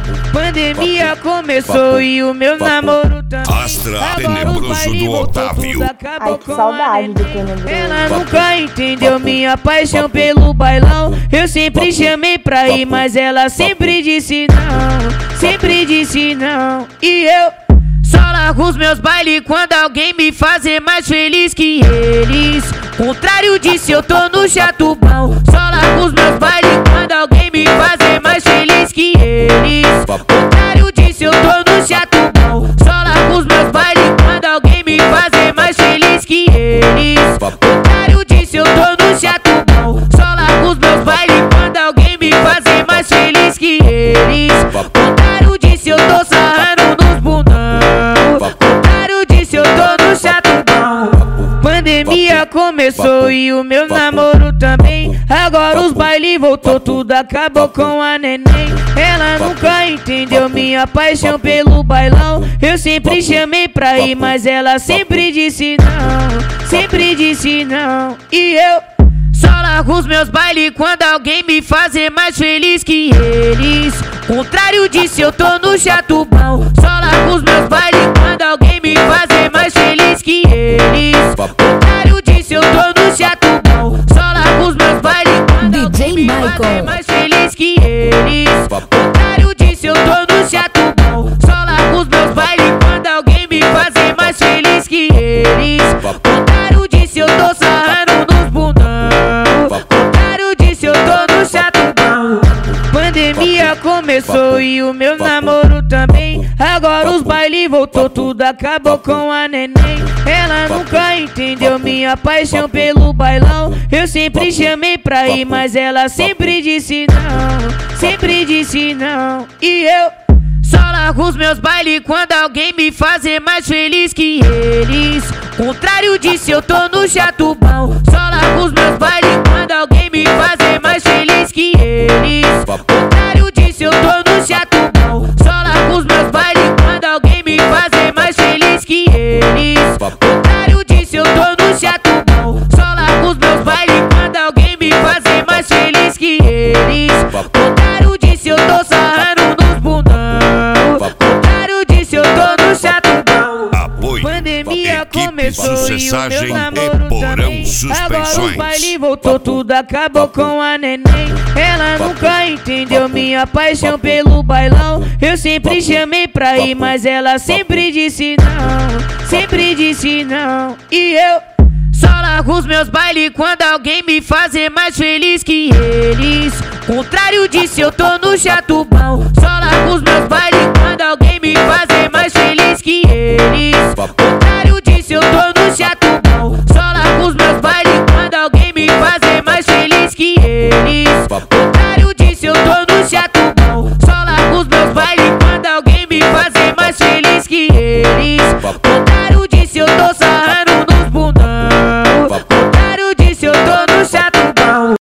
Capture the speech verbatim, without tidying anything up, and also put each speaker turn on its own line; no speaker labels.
Pandemia começou e o meu namoro também.
Astra Tenebroso do Otávio.
Ai, que saudade do Tenebroso.
Ela nunca entendeu minha paixão pelo bailão. Eu sempre chamei pra ir, mas ela sempre disse não. Sempre disse não. E eu só largo os meus bailes quando alguém me fazer mais feliz que eles. Contrário disso, eu tô no chatubão. Só largo os meus bailes quando alguém me fazer mais feliz que eles. Contrário disso, eu tô no chatubão. Só largo os meus bailes quando alguém me fazer mais feliz que eles. Contrário disso, eu tô no chatubão. Só largo os meus bailes quando alguém me fazer mais feliz que eles. Contrário disso, eu tô sarrando nos bundão. Contrário disso, eu tô no chatubão. Pandemia começou e o meu namoro também. Agora os bailes voltou, tudo acabou com a neném. Ela nunca entendeu minha paixão pelo bailão. Eu sempre chamei pra ir, mas ela sempre disse não. Sempre disse não. E eu só largo os meus bailes quando alguém me fazer mais feliz que eles. Contrário disso, eu tô no chatubão. Só largo os meus bailes quando alguém me fazer mais feliz que eles. Contrário disso, eu tô no chatubão. Só largo os meus bailes quando alguém me fazer mais feliz que eles. Contrário disso, eu tô no chatubão. Só largo os meus bailes quando alguém me fazer mais feliz que eles. Contrário disso, eu tô sarrando nos bundão. Contrário disso, eu tô no chatubão. Pandemia começou e o meu namoro também. Agora os bailes voltou, tudo acabou com a neném. Ela nunca entendeu minha paixão pelo bailão. Eu sempre chamei pra ir, mas ela sempre disse não. Sempre disse não. E eu só largo os meus bailes quando alguém me fazer mais feliz que eles. Contrário disso, eu tô no chatubão. Só largo os meus bailes quando alguém me fazer mais feliz que eles. Contrário disso, eu tô no chatubão. Só largo os meus bailes quando alguém me fazer mais feliz que eles. Contrário disso, eu tô no chatubão. Só largo os meus bailes quando alguém me fazer mais feliz que eles. Contrário disso, eu tô sarrando nos bundão. Contrário disso, eu tô no chatubão.
Apoio.
Pandemia começou e o meu
e
namoro
Porão
também. Agora os
Suspensões.
bailes voltou, tudo acabou com a neném. Ela nunca entendeu minha paixão pelo bailão. Eu sempre chamei pra ir, mas ela sempre disse não. Sempre disse não. E eu só largo os meus bailes quando alguém me fazer mais feliz que eles. Contrário disso, eu tô no chatubão. Só largo os meus bailes